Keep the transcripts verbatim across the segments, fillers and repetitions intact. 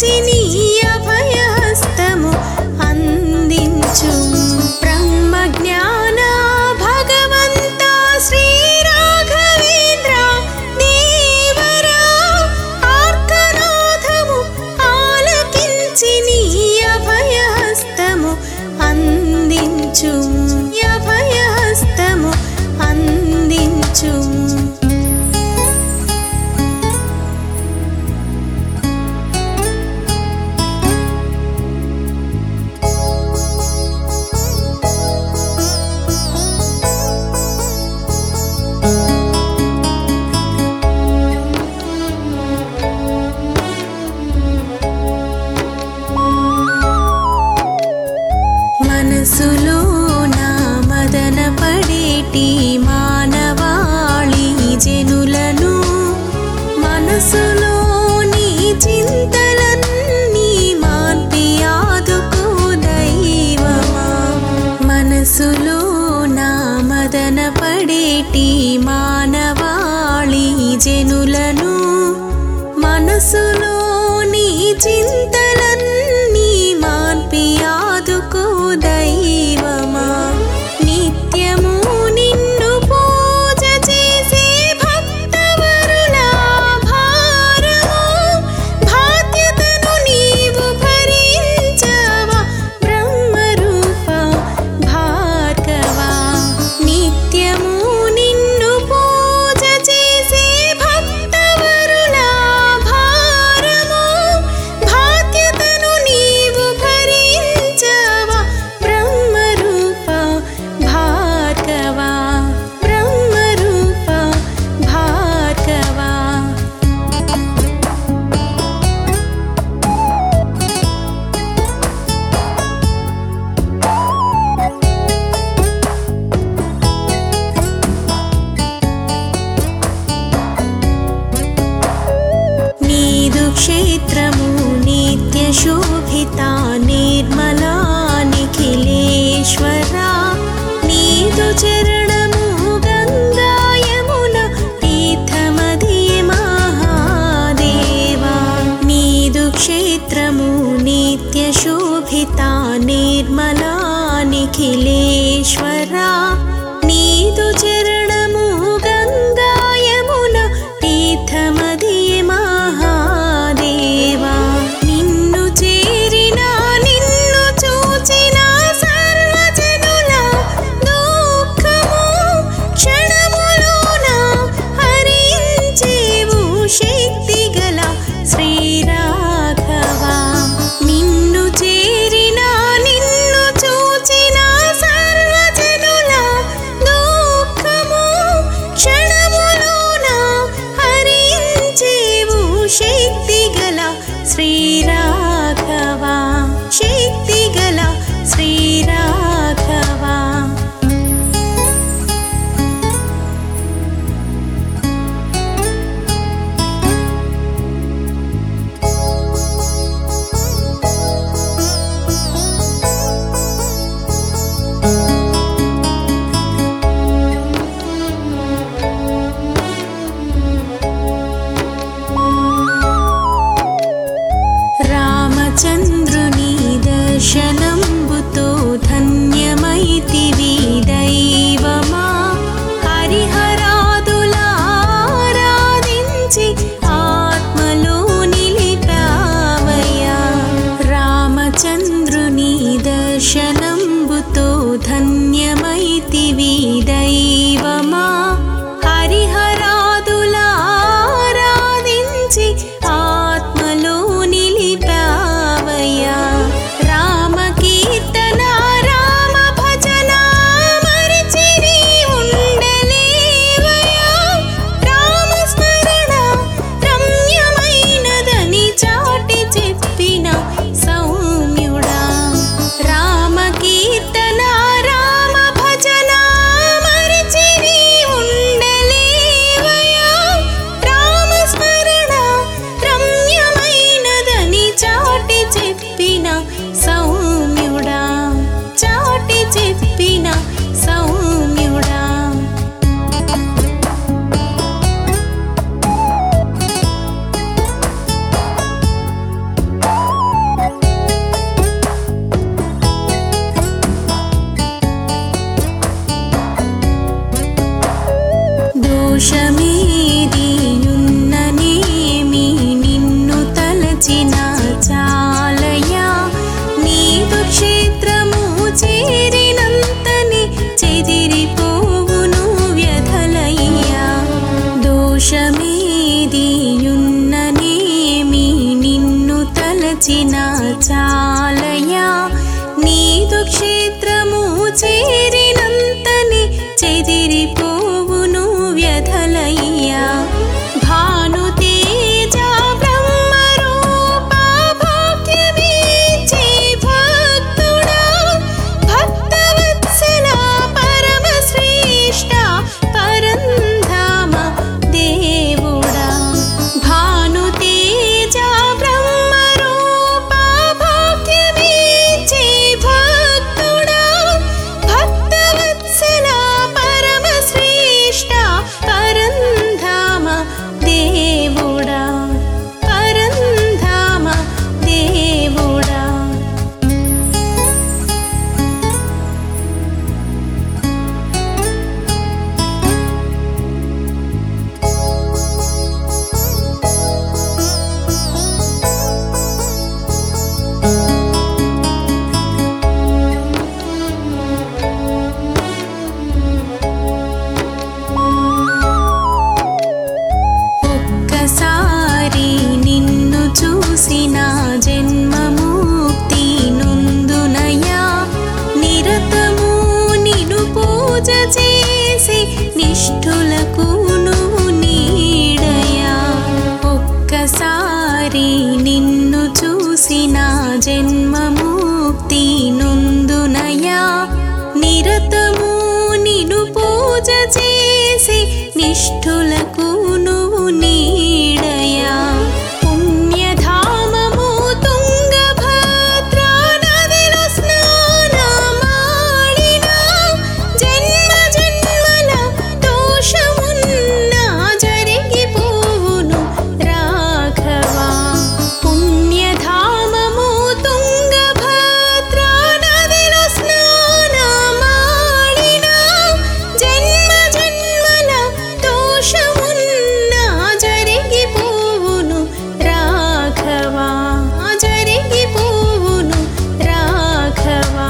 ఆలకించి నీ అభయహస్తము అందించుము. బ్రహ్మ జ్ఞాన భగవంత శ్రీ రాఘవేంద్ర దేవరా ఆర్తనాదము ఆలకించి నీ అభయహస్తము అందించుము. అభయహస్తము అందించుము. మనసులో నా మదన పడేటి మానవాళి జనులను మనసులో నీ చింతలన్నీ మాన్పి ఆదుకో దైవమా. మనసులో నా మదన పడేటి మానవాళి జనులను మనసులో నీ చింతలన్నీ మాన్పి ఆదుకో దైవమా. నిత్యము నిన్ను పూజ చేసే భక్తవరుల భారము బాధ్యతను నీవు భరించవా బ్రహ్మరూప భార్గవా. నిత్యము నిన్ను పూజ చేసే భక్తవరుల భారము బాధ్యతను నీవు భరించవా బ్రహ్మరూప భార్గవా. బ్రహ్మరూప భార్గవా. నీదు క్షేత్రము నిత్య శోభిత నిర్మలా నిఖిలేశ్వరా. నీదు చరణము గంగా యమున తీర్థమది మహాదేవా. నీదు క్షేత్రము నిత్య శోభిత నిర్మలా నిఖిలేశ్వరా. నీదు చరణము గంగా యమున తీర్థమది మహాదేవా. నిన్ను చేరిన నిన్ను చూచిన సర్వజనుల దుఃఖము క్షణములోన హరించేవు శక్తిగల శ్రీ రాఘవా. నిన్ను చేరిన నిన్ను చూచిన సర్వజనుల దుఃఖము క్షణములోన హరించేవు శక్తిగల శ్రీ రాఘవా. శక్తిగల శ్రీ రాఘవా. చూచిన చాలయా నీదు క్షేత్రము చేరినంతనే చెదిరిపోవును వ్యధలయ్యా భానుతేజ బ్రహ్మరూపా భాగ్యమీచే భక్తుడా భక్తవత్సల పరమశ్రేష్ఠ పరంధామ దేవుడా భానుతేజ బ్రహ్మరూపా భాగ్యమీచే భక్తుడా భక్తవత్సల పరమశ్రేష్ఠ పరంధామ దేవుడా పరంధామ దేవుడా ఒక్కసారి నిన్ను చూసిన జన్మముక్తి నొందునయా నిరతము నిన్ను పూజ చేసి నిష్ఠులకు నువ్వు నీడయా ఒక్కసారి నిన్ను చూసిన జన్మముక్తి నొందునయా నిరతము నిన్ను పూజ చేసి నిష్ఠులకు నువ్వు నీడయా పుణ్యధామము తుంగభద్రా నదిలో స్నానమాడినా జన్మ జన్మల దోషమున్నా జరిగిపోవును రాఘవా పుణ్యధామము తుంగభద్రా నదిలో స్నానమాడినా జన్మ జన్మల దోషమున్నా జరిగిపోవును రాఘవా జరిగిపోవును రాఘవా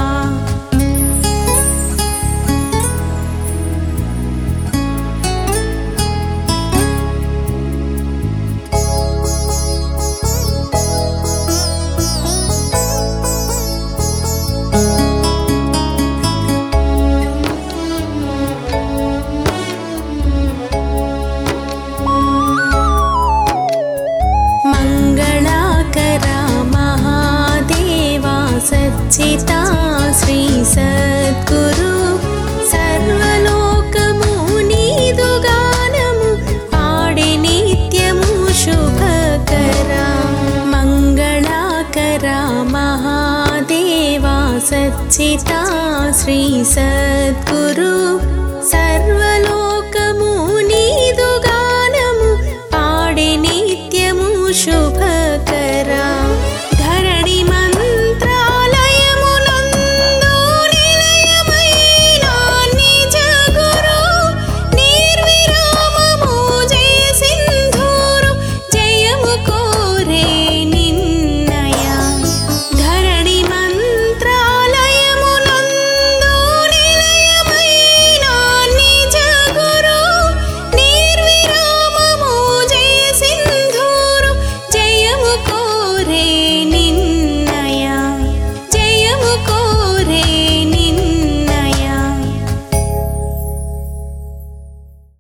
మంగళాకర మహాదేవా సచ్చితా శ్రీ సద్గురు సర్వలోకము నీదు గానము పాడే నిత్యము శుభకరా మంగళాకర మహాదేవా సచ్చితా శ్రీ సద్గురు సర్వలోకము నీదు గానము పాడే నిత్యము శుభ